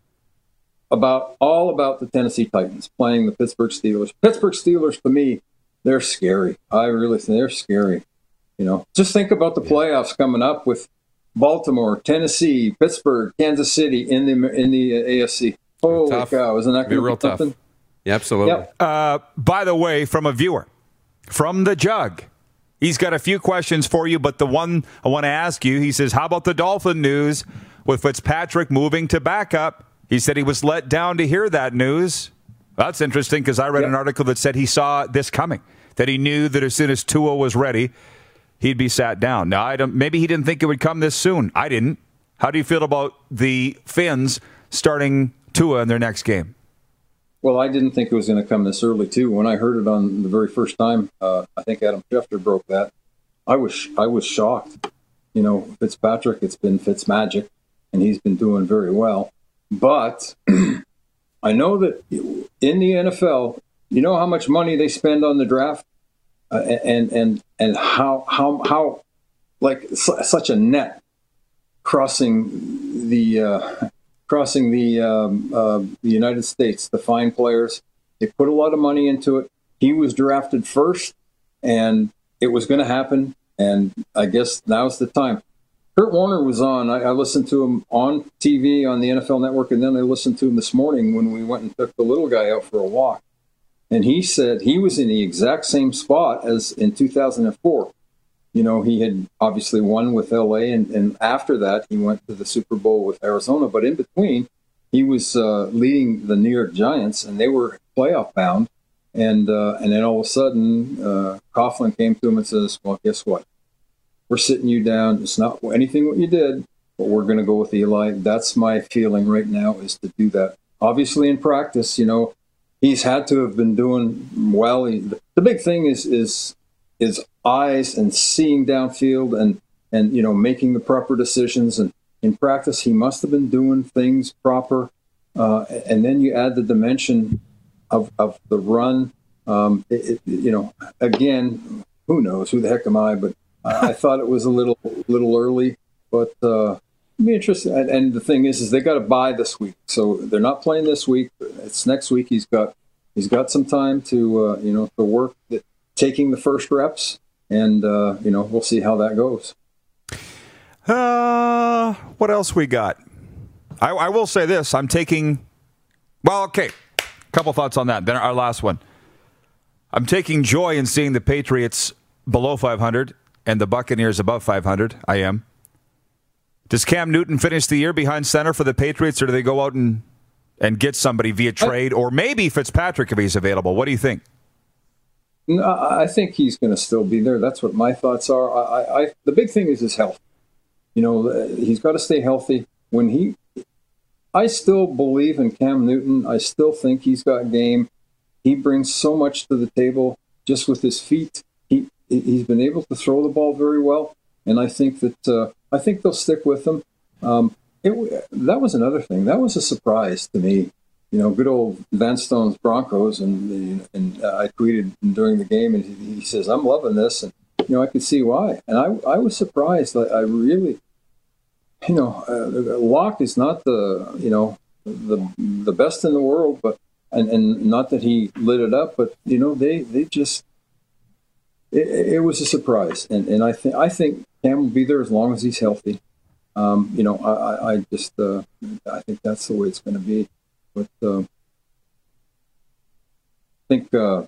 about all about the Tennessee Titans playing the Pittsburgh Steelers. Pittsburgh Steelers, to me, they're scary. I really think they're scary. You know, just think about the playoffs coming up with Baltimore, Tennessee, Pittsburgh, Kansas City in the in the A F C. Holy tough. cow! Isn't that Be going to real be something? tough. Yeah, absolutely. Yep. Uh, by the way, from a viewer, from the Jug, he's got a few questions for you, but the one I want to ask you, he says, how about the Dolphin news with Fitzpatrick moving to backup? He said he was let down to hear that news. That's interesting, because I read yep. an article that said he saw this coming, that he knew that as soon as Tua was ready, he'd be sat down. Now, I don't, maybe he didn't think it would come this soon. I didn't. How do you feel about the Finns starting Tua in their next game? Well, I didn't think it was going to come this early, too. When I heard it on the very first time, uh, I think Adam Schefter broke that. I was I was shocked. You know, Fitzpatrick, it's been Fitzmagic, and he's been doing very well. But I know that in the N F L, you know how much money they spend on the draft, uh, and and and how how how like such a net crossing the. Uh, crossing the, um, uh, the United States to find players. They put a lot of money into it. He was drafted first, and it was going to happen, and I guess now's the time. Kurt Warner was on. I, I listened to him on T V on the N F L Network, and then I listened to him this morning when we went and took the little guy out for a walk. And he said he was in the exact same spot as in two thousand four. You know, he had obviously won with L A, and, and after that, he went to the Super Bowl with Arizona. But in between, he was uh, leading the New York Giants, and they were playoff bound. And uh, and then all of a sudden, uh, Coughlin came to him and says, well, guess what? We're sitting you down. It's not anything what you did, but we're going to go with Eli. That's my feeling right now, is to do that. Obviously, in practice, you know, he's had to have been doing well. He, the big thing is is is eyes and seeing downfield and, and, you know, making the proper decisions. And in practice, he must have been doing things proper. Uh, and then you add the dimension of, of the run. Um, it, it, you know, again, who knows? Who the heck am I? But I, I thought it was a little little early. But uh, it'd be interesting. And, and the thing is, is they got to bye this week. So they're not playing this week. It's next week. He's got he's got some time to, uh, you know, to work the, taking the first reps. And, uh, you know, we'll see how that goes. Uh, what else we got? I, I will say this. I'm taking, well, okay, a couple thoughts on that. Then our last one. I'm taking joy in seeing the Patriots below five hundred and the Buccaneers above five hundred. I am. Does Cam Newton finish the year behind center for the Patriots, or do they go out and, and get somebody via trade? Or maybe Fitzpatrick if he's available. What do you think? No, I think he's going to still be there. That's what my thoughts are. I, I, the big thing is his health. You know, he's got to stay healthy. When he, I still believe in Cam Newton. I still think he's got game. He brings so much to the table just with his feet. He he's been able to throw the ball very well, and I think that uh, I think they'll stick with him. Um, it, that was another thing. That was a surprise to me. You know, good old Van Stone's Broncos, and and uh, I tweeted during the game, and he, he says, "I'm loving this," and you know, I could see why. And I I was surprised. I, I really, you know, uh, Locke is not the you know the the best in the world, but and, and not that he lit it up, but you know, they they just it, it was a surprise, and and I think I think Cam will be there as long as he's healthy. Um, you know, I, I just uh, I think that's the way it's going to be. But uh, I think uh,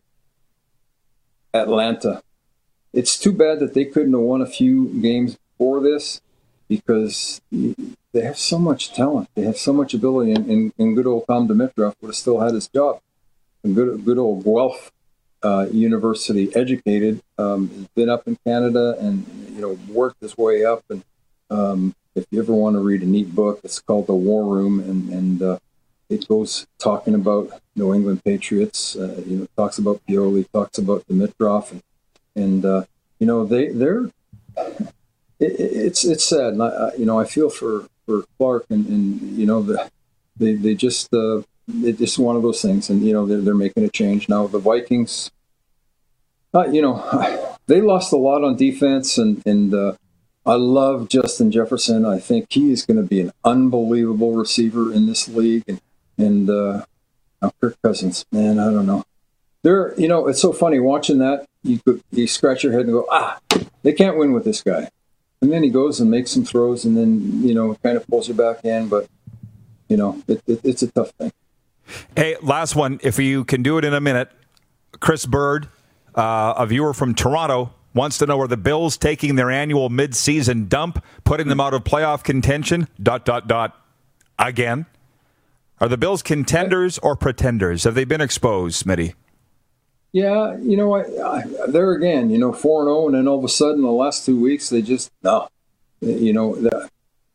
Atlanta. It's too bad that they couldn't have won a few games before this, because they have so much talent. They have so much ability, and, and, and good old Tom Dimitrov would have still had his job. And good good old Guelph uh, University educated, um, has been up in Canada and you know worked his way up. And um, if you ever want to read a neat book, it's called The War Room, and and uh, it goes talking about New England Patriots. Uh, you know, talks about Pioli, talks about Dimitrov, and and uh, you know they they're it, it's it's sad. And I, you know I feel for, for Clark, and, and you know the, they they just uh, it's just one of those things, and you know they're they're making a change now. The Vikings, uh, you know, they lost a lot on defense, and and uh, I love Justin Jefferson. I think he is going to be an unbelievable receiver in this league, and and uh, Kirk Cousins, man, I don't know. They're, you know, it's so funny watching that. You could, you scratch your head and go, ah, they can't win with this guy. And then he goes and makes some throws, and then, you know, kind of pulls you back in. But, you know, it, it, it's a tough thing. Hey, last one, if you can do it in a minute. Chris Bird, uh, a viewer from Toronto, wants to know, are the Bills taking their annual mid-season dump, putting them out of playoff contention, dot, dot, dot, again? Are the Bills contenders or pretenders? Have they been exposed, Smitty? Yeah, you know, I, I, there again, you know, four and oh, and then all of a sudden, the last two weeks, they just, no. You know, the,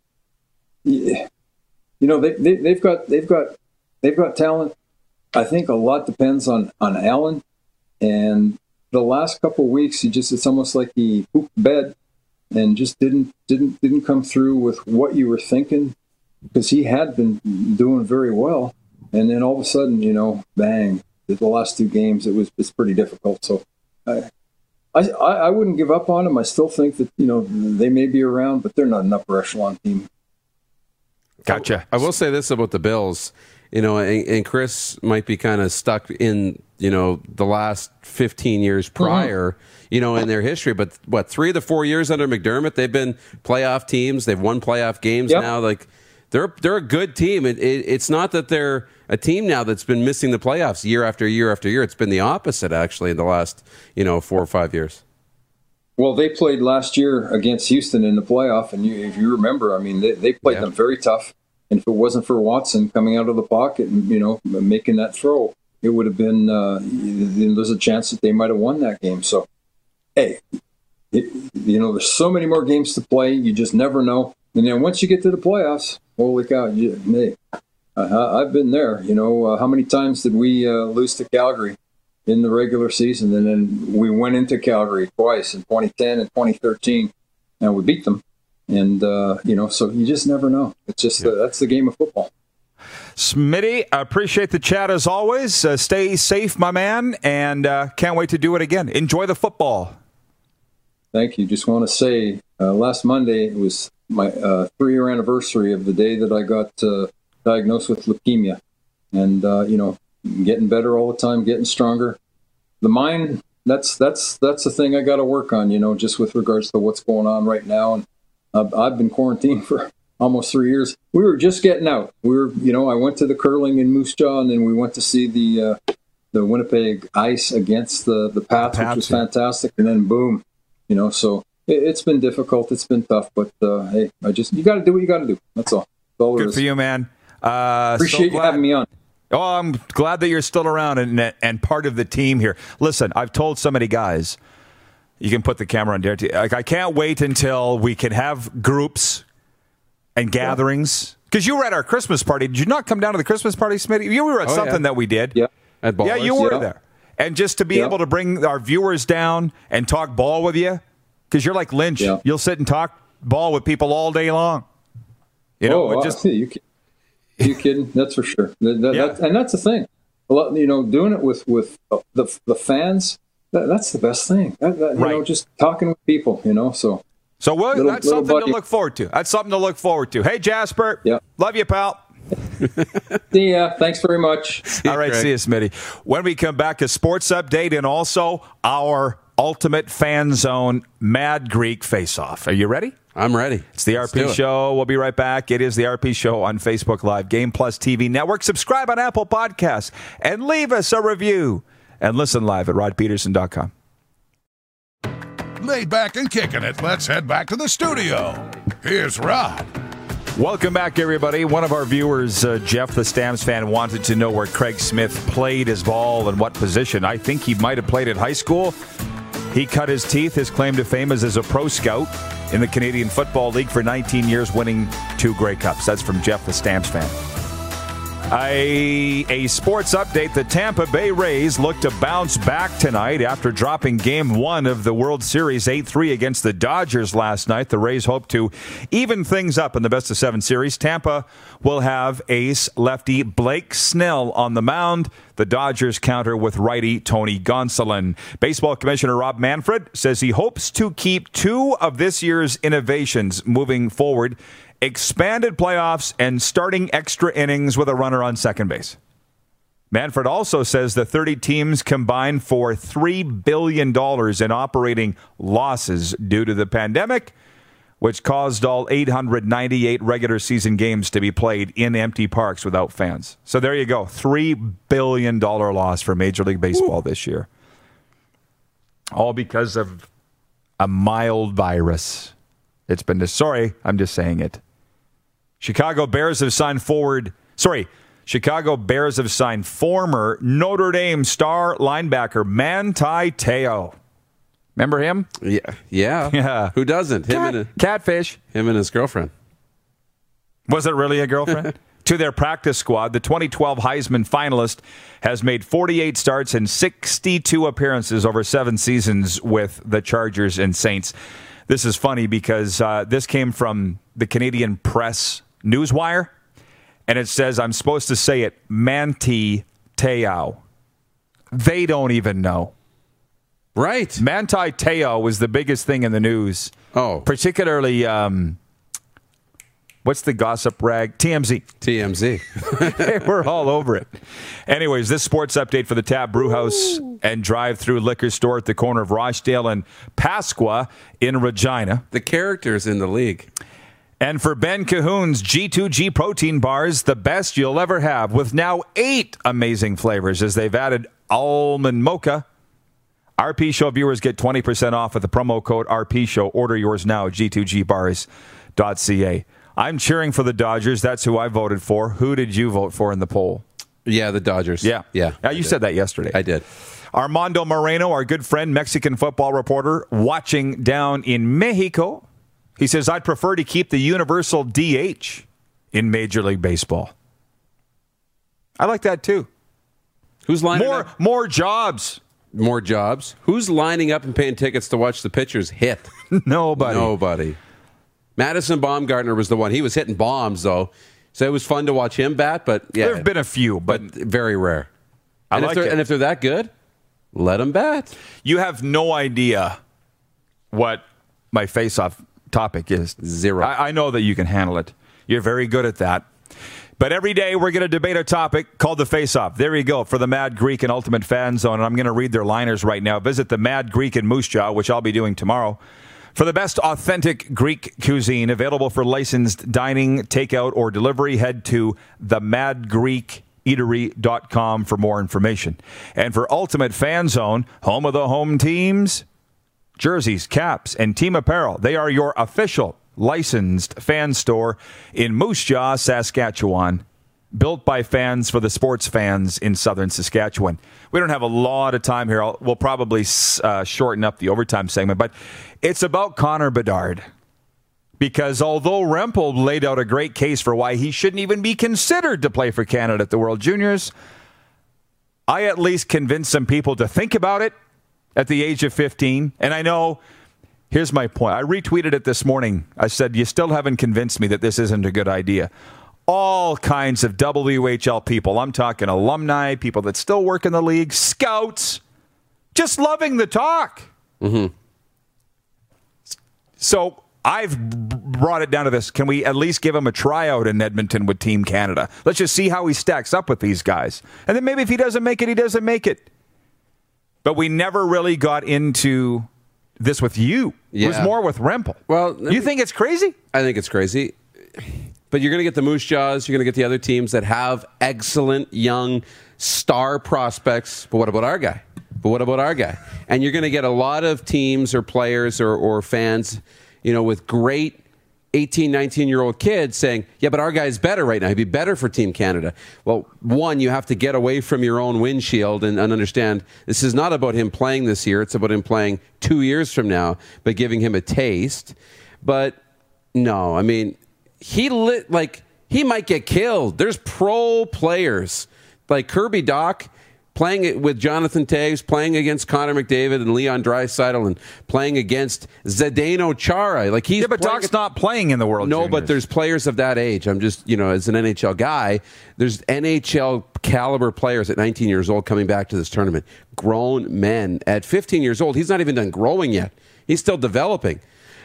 you know, they, they, they've got, they've got, they've got talent. I think a lot depends on, on Allen. And the last couple of weeks, he just, it's almost like he pooped bed and just didn't, didn't, didn't come through with what you were thinking, because he had been doing very well. And then all of a sudden, you know, bang, the last two games, it was, it's pretty difficult. So I, I, I wouldn't give up on them. I still think that, you know, they may be around, but they're not an upper echelon team. Gotcha. I will say this about the Bills, you know, and, and Chris might be kind of stuck in, you know, the last fifteen years prior, mm-hmm. you know, in their history. But what, three of the four years under McDermott, they've been playoff teams. They've won playoff games yep. now. Like, they're they're a good team. It, it, it's not that they're a team now that's been missing the playoffs year after year after year. It's been the opposite, actually, in the last, you know, four or five years. Well, they played last year against Houston in the playoff, and you, if you remember, I mean, they, they played yeah. them very tough. And if it wasn't for Watson coming out of the pocket and, you know, making that throw, it would have been, uh, there's a chance that they might have won that game. So, hey, it, you know, there's so many more games to play. You just never know. And then once you get to the playoffs, holy cow, you, hey, uh, I've been there. You know, uh, how many times did we uh, lose to Calgary in the regular season? And then we went into Calgary twice in twenty ten and twenty thirteen, and we beat them. And, uh, you know, so you just never know. It's just, yeah. uh, that's the game of football. Smitty, I appreciate the chat as always. Uh, stay safe, my man, and uh, can't wait to do it again. Enjoy the football. Thank you. Just want to say, uh, last Monday, it was my uh, three-year anniversary of the day that I got uh, diagnosed with leukemia. And, uh, you know, getting better all the time, getting stronger. The mind, that's that's that's the thing I got to work on, you know, just with regards to what's going on right now. And I've, I've been quarantined for almost three years. We were just getting out. We were, you know, I went to the curling in Moose Jaw, and then we went to see the uh, the Winnipeg Ice against the, the Pats, the Pats, which was fantastic. And then boom, you know, so it, it's been difficult. It's been tough, but uh, hey, I just, you got to do what you got to do. That's all. That's all Good for you, man. Uh, Appreciate so you having me on. Oh, I'm glad that you're still around and and part of the team here. Listen, I've told so many guys, you can put the camera on there. Like, I can't wait until we can have groups and gatherings. Because you were at our Christmas party. Did you not come down to the Christmas party, Smitty? You were at oh, something yeah. that we did. Yeah. At Ballers. Yeah, you were yeah. there. And just to be yeah. able to bring our viewers down and talk ball with you, because you're like Lynch. Yeah. You'll sit and talk ball with people all day long. You know, oh, just... you kidding? You kidding? That's for sure. That, that, yeah. that, and that's the thing. A lot, you know, doing it with, with the the fans, that, that's the best thing. That, that, you right. know, just talking with people, you know, so. So we'll, little, that's something buddy. to look forward to. That's something to look forward to. Hey, Jasper. Yeah. Love you, pal. See ya. Thanks very much. All right, see you, Smitty. When we come back, a sports update and also our Ultimate Fan Zone Mad Greek Face-Off. Are you ready? I'm ready. It's the Let's R P do it. Show. We'll be right back. It is the R P Show on Facebook Live, Game Plus T V Network. Subscribe on Apple Podcasts and leave us a review. And listen live at rod peterson dot com. Laid back and kicking it. Let's head back to the studio. Here's Rod. Welcome back, everybody. One of our viewers, uh, Jeff, the Stamps fan, wanted to know where Craig Smith played his ball and what position. I think he might have played at high school. He cut his teeth. His claim to fame is as a pro scout in the Canadian Football League for nineteen years, winning two Grey Cups. That's from Jeff, the Stamps fan. A, a sports update. The Tampa Bay Rays look to bounce back tonight after dropping game one of the World Series eight three against the Dodgers last night. The Rays hope to even things up in the best of seven series. Tampa will have ace lefty Blake Snell on the mound. The Dodgers counter with righty Tony Gonsolin. Baseball Commissioner Rob Manfred says he hopes to keep two of this year's innovations moving forward: expanded playoffs and starting extra innings with a runner on second base. Manfred also says the thirty teams combined for three billion dollars in operating losses due to the pandemic, which caused all eight hundred ninety-eight regular season games to be played in empty parks without fans. So there you go. three billion dollars loss for Major League Baseball Ooh. This year. All because of a mild virus. It's been, sorry, I'm just saying it. Chicago Bears have signed forward, sorry, Chicago Bears have signed former Notre Dame star linebacker Manti Te'o. Remember him? Yeah, yeah. Yeah. Who doesn't? Him Cat, and a, Catfish. Him and his girlfriend. Was it really a girlfriend? To their practice squad, the twenty twelve Heisman finalist has made forty-eight starts and sixty-two appearances over seven seasons with the Chargers and Saints. This is funny because uh, this came from the Canadian Press Newswire, and it says, I'm supposed to say it, Manti Te'o. They don't even know. Right. Manti Te'o was the biggest thing in the news. Oh. Particularly, um, what's the gossip rag? T M Z. T M Z. They were all over it. Anyways, this sports update for the Tap Brewhouse and drive-through liquor store at the corner of Rochdale and Pasqua in Regina. The characters in the league. And for Ben Cahoon's G two G protein bars, the best you'll ever have, with now eight amazing flavors as they've added almond mocha. R P Show viewers get twenty percent off with the promo code R P Show. Order yours now at G two G bars dot C A. I'm cheering for the Dodgers. That's who I voted for. Who did you vote for in the poll? Yeah, the Dodgers. Yeah. Yeah. yeah you said that yesterday. I did. Armando Moreno, our good friend, Mexican football reporter, watching down in Mexico. He says, I'd prefer to keep the universal D H in Major League Baseball. I like that, too. Who's lining more, up? More jobs. More jobs. Who's lining up and paying tickets to watch the pitchers hit? Nobody. Nobody. Madison Baumgartner was the one. He was hitting bombs, though. So it was fun to watch him bat, but yeah. There have been a few, but, but very rare. I and, like if it. and if they're that good, let them bat. You have no idea what my face-off topic is. Zero. I, I know that you can handle it. You're very good at that. But every day we're going to debate a topic called the Face-Off. There you go for the Mad Greek and Ultimate Fan Zone. And I'm going to read their liners right now. Visit the Mad Greek in Moose Jaw, which I'll be doing tomorrow, for the best authentic Greek cuisine available for licensed dining, takeout, or delivery. Head to the mad greek eatery dot com for more information. And for Ultimate Fan Zone, home of the home teams, jerseys, caps, and team apparel. They are your official licensed fan store in Moose Jaw, Saskatchewan. Built by fans for the sports fans in southern Saskatchewan. We don't have a lot of time here. I'll, we'll probably uh, shorten up the overtime segment, but it's about Connor Bedard. Because although Rempel laid out a great case for why he shouldn't even be considered to play for Canada at the World Juniors, I at least convinced some people to think about it at the age of fifteen. And I know, here's my point. I retweeted it this morning. I said, you still haven't convinced me that this isn't a good idea. All kinds of W H L people. I'm talking alumni, people that still work in the league, scouts, just loving the talk. Mm-hmm. So I've brought it down to this. Can we at least give him a tryout in Edmonton with Team Canada? Let's just see how he stacks up with these guys. And then maybe if he doesn't make it, he doesn't make it. But we never really got into this with you. Yeah. It was more with Rempel. Well, you think it's crazy? I think it's crazy. But you're going to get the Moose Jaws. You're going to get the other teams that have excellent young star prospects. But what about our guy? But what about our guy? And you're going to get a lot of teams or players or, or fans, you know, with great eighteen, nineteen-year-old kids saying, yeah, but our guy's better right now. He'd be better for Team Canada. Well, one, you have to get away from your own windshield and, and understand this is not about him playing this year. It's about him playing two years from now, but giving him a taste. But no, I mean, he lit like he might get killed. There's pro players like Kirby Dach playing it with Jonathan Toews, playing against Connor McDavid and Leon Draisaitl, and playing against Zdeno Chara. Like he's yeah, but Dach's at, not playing in the World No, Juniors. but there's players of that age. I'm just, you know, as an N H L guy, there's N H L caliber players at nineteen years old coming back to this tournament. Grown men at fifteen years old. He's not even done growing yet. He's still developing.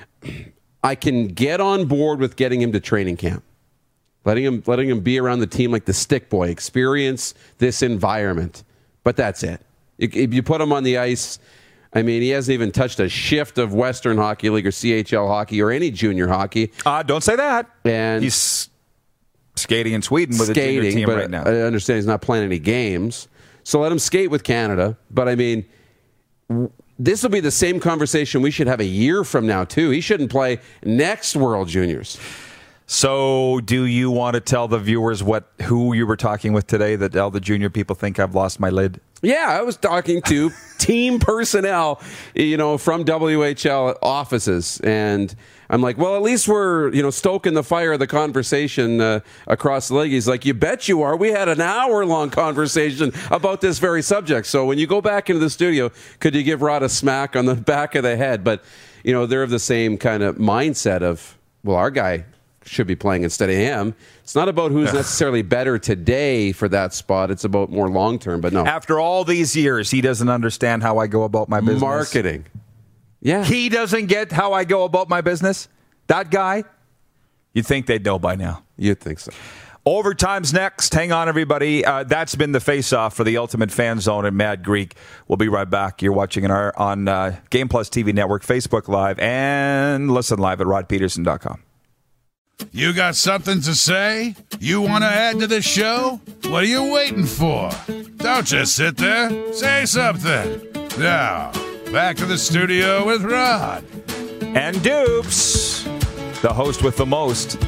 I can get on board with getting him to training camp. Letting him, letting him be around the team like the stick boy, experience this environment. But that's it. If you put him on the ice, I mean, he hasn't even touched a shift of Western Hockey League or C H L hockey or any junior hockey. Uh, don't say that. And he's skating in Sweden with skating, a junior team but right now. I understand he's not playing any games. So let him skate with Canada. But I mean, this will be the same conversation we should have a year from now, too. He shouldn't play next World Juniors. So, do you want to tell the viewers what who you were talking with today that all the junior people think I've lost my lid? Yeah, I was talking to team personnel, you know, from W H L offices, and I'm like, well, at least we're, you know, stoking the fire of the conversation uh, across the league. He's like, you bet you are. We had an hour-long conversation about this very subject. So when you go back into the studio, could you give Rod a smack on the back of the head? But, you know, they're of the same kind of mindset of, well, our guy should be playing instead of him. It's not about who's necessarily better today for that spot. It's about more long-term, but no. After all these years, he doesn't understand how I go about my business. Marketing. Yeah. He doesn't get how I go about my business? That guy? You'd think they'd know by now. You'd think so. Overtime's next. Hang on, everybody. Uh, that's been the face-off for the Ultimate Fan Zone and Mad Greek. We'll be right back. You're watching on, our, on uh, Game Plus T V Network, Facebook Live, and listen live at rod peterson dot com. You got something to say? You want to add to the show? What are you waiting for? Don't just sit there. Say something. Now, back to the studio with Rod. And Dupes, the host with the most.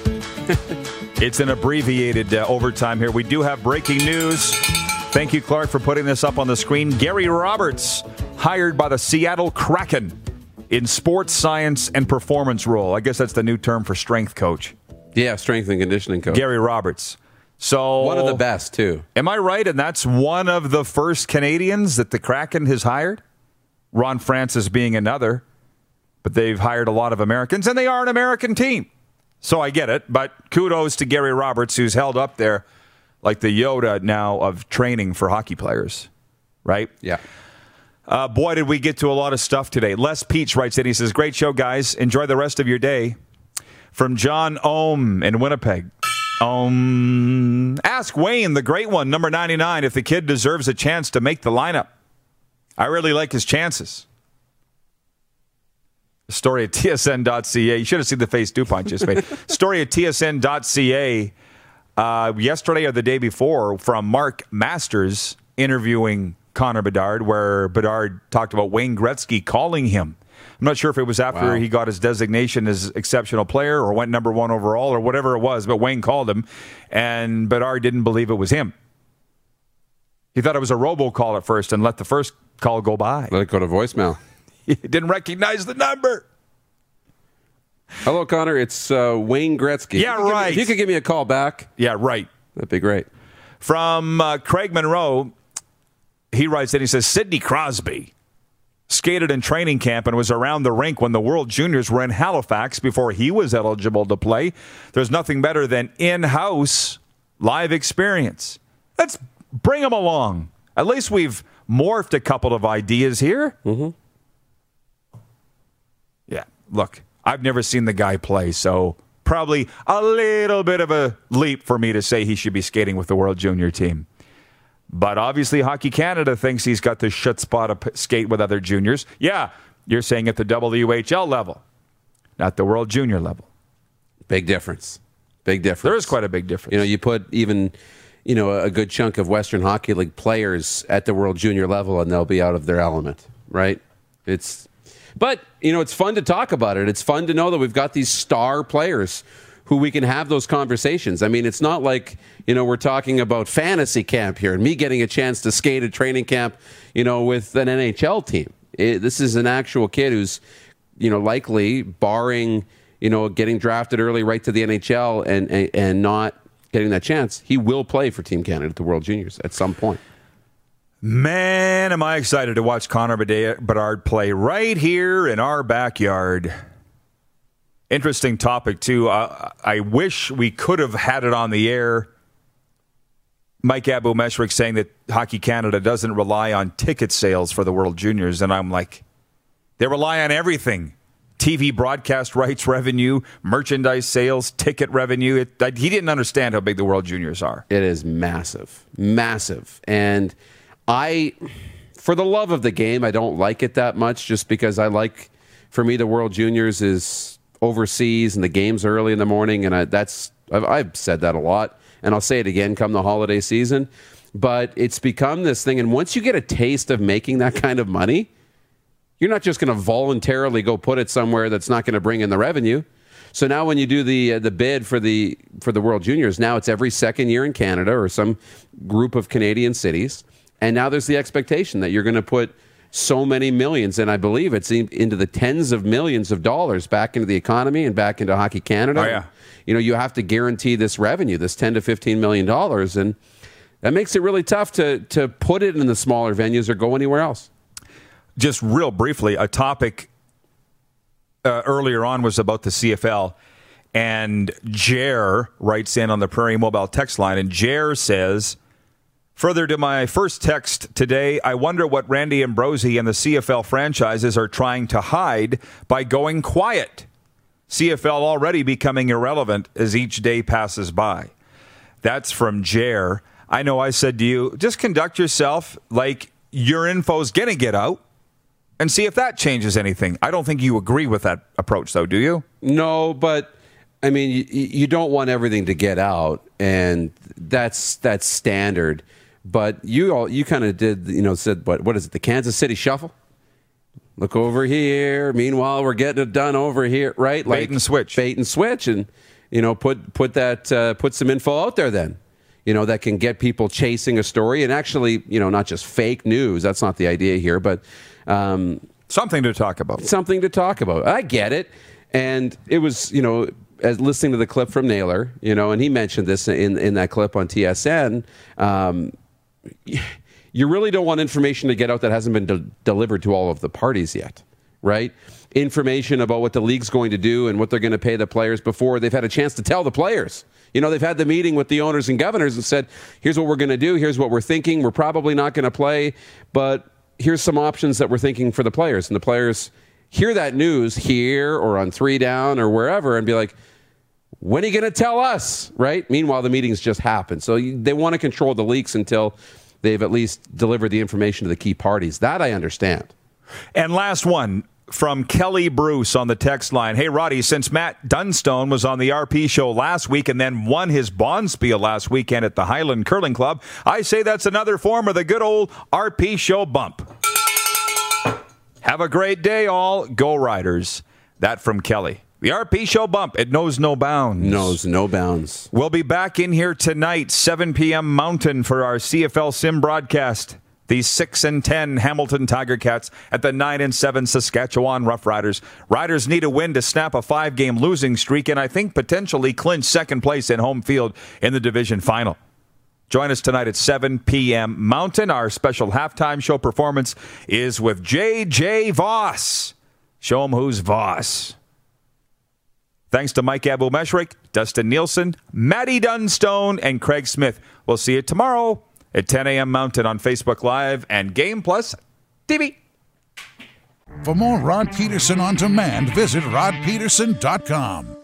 It's an abbreviated uh, overtime here. We do have breaking news. Thank you, Clark, for putting this up on the screen. Gary Roberts, hired by the Seattle Kraken in sports science and performance role. I guess that's the new term for strength coach. Yeah, strength and conditioning coach. Gary Roberts. So one of the best, too. Am I right? And that's one of the first Canadians that the Kraken has hired? Ron Francis being another. But they've hired a lot of Americans, and they are an American team. So I get it. But kudos to Gary Roberts, who's held up there like the Yoda now of training for hockey players. Right? Yeah. Uh, boy, did we get to a lot of stuff today. Les Peach writes in. He says, great show, guys. Enjoy the rest of your day. From John Ohm in Winnipeg. Um, ask Wayne, the great one, number ninety-nine, if the kid deserves a chance to make the lineup. I really like his chances. Story at T S N dot C A. You should have seen the face DuPont just made. Story at T S N dot C A. Uh, yesterday or the day before from Mark Masters interviewing Connor Bedard, where Bedard talked about Wayne Gretzky calling him. I'm not sure if it was after Wow. he got his designation as exceptional player or went number one overall or whatever it was, but Wayne called him, and Bedard didn't believe it was him. He thought it was a robocall at first and let the first call go by. Let it go to voicemail. He didn't recognize the number. Hello, Connor. It's uh, Wayne Gretzky. Yeah, If you could give me- right. If you could give me a call back, Yeah, right. that'd be great. From uh, Craig Monroe, he writes that he says, Sidney Crosby skated in training camp and was around the rink when the World Juniors were in Halifax before he was eligible to play. There's nothing better than in-house live experience. Let's bring him along. At least we've morphed a couple of ideas here. Mm-hmm. Yeah, look, I've never seen the guy play, so probably a little bit of a leap for me to say he should be skating with the World Junior team. But obviously Hockey Canada thinks he's got the shut spot to skate with other juniors. Yeah, you're saying at the W H L level, not the World Junior level. Big difference. Big difference. There is quite a big difference. You know, you put even, you know, a good chunk of Western Hockey League players at the World Junior level, and they'll be out of their element, right? It's, but you know, it's fun to talk about it. It's fun to know that we've got these star players who we can have those conversations. I mean, it's not like, you know, we're talking about fantasy camp here and me getting a chance to skate at training camp, you know, with an N H L team. It, this is an actual kid who's, you know, likely barring, you know, getting drafted early right to the N H L and, and, and not getting that chance, he will play for Team Canada at the World Juniors at some point. Man, am I excited to watch Connor Bedard play right here in our backyard. Interesting topic, too. Uh, I wish we could have had it on the air. Mike Abou-Meshrik saying that Hockey Canada doesn't rely on ticket sales for the World Juniors. And I'm like, they rely on everything. T V broadcast rights revenue, merchandise sales, ticket revenue. It, I, he didn't understand how big the World Juniors are. It is massive, massive. And I, for the love of the game, I don't like it that much just because I like, for me, the World Juniors is overseas and the game's early in the morning. And I, that's, I've, I've said that a lot. And I'll say it again come the holiday season. But it's become this thing. And once you get a taste of making that kind of money, you're not just going to voluntarily go put it somewhere that's not going to bring in the revenue. So now when you do the uh, the bid for the for the World Juniors, now it's every second year in Canada or some group of Canadian cities. And now there's the expectation that you're going to put so many millions, and I believe it's in, into the tens of millions of dollars back into the economy and back into Hockey Canada. Oh, yeah. You know, you have to guarantee this revenue, this ten to fifteen million dollars, and that makes it really tough to to put it in the smaller venues or go anywhere else. Just real briefly, a topic uh, earlier on was about the C F L, and Jer writes in on the Prairie Mobile text line, and Jer says, further to my first text today, I wonder what Randy Ambrosie and the C F L franchises are trying to hide by going quiet. C F L already becoming irrelevant as each day passes by. That's from Jer. I know I said to you, just conduct yourself like your info's going to get out and see if that changes anything. I don't think you agree with that approach, though, do you? No, but I mean, you, you don't want everything to get out, and that's that's standard. But you all, you kind of did, you know, said, what, what is it, the Kansas City Shuffle? Look over here. Meanwhile, we're getting it done over here, right? Like bait and switch. Bait and switch, and you know, put put that uh, put some info out there then. You know, that can get people chasing a story, and actually, you know, not just fake news. That's not the idea here, but um, something to talk about. Something to talk about. I get it, and it was, you know, as listening to the clip from Naylor, you know, and he mentioned this in in that clip on T S N. Um, you really don't want information to get out that hasn't been de- delivered to all of the parties yet, right? Information about what the league's going to do and what they're going to pay the players before they've had a chance to tell the players. You know, they've had the meeting with the owners and governors and said, here's what we're going to do, here's what we're thinking, we're probably not going to play, but here's some options that we're thinking for the players. And the players hear that news here or on Three Down or wherever and be like, when are you going to tell us, right? Meanwhile, the meetings just happened. So they want to control the leaks until they've at least delivered the information to the key parties. That I understand. And last one from Kelly Bruce on the text line. Hey, Roddy, since Matt Dunstone was on the R P show last week and then won his Bonspiel last weekend at the Highland Curling Club, I say that's another form of the good old R P show bump. Have a great day, all. Go Riders. That from Kelly. The R P show bump. It knows no bounds. Knows no bounds. We'll be back in here tonight, seven p.m. Mountain, for our C F L Sim broadcast. The six and ten Hamilton Tiger Cats at the nine and seven Saskatchewan Roughriders. Riders need a win to snap a five-game losing streak and I think potentially clinch second place in home field in the division final. Join us tonight at seven p.m. Mountain. Our special halftime show performance is with J J Voss. Show 'em who's Voss. Thanks to Mike Abou-Meshrik, Dustin Nielsen, Matty Dunstone, and Craig Smith. We'll see you tomorrow at ten a.m. Mountain on Facebook Live and Game Plus T V. For more Rod Peterson on demand, visit rod peterson dot com.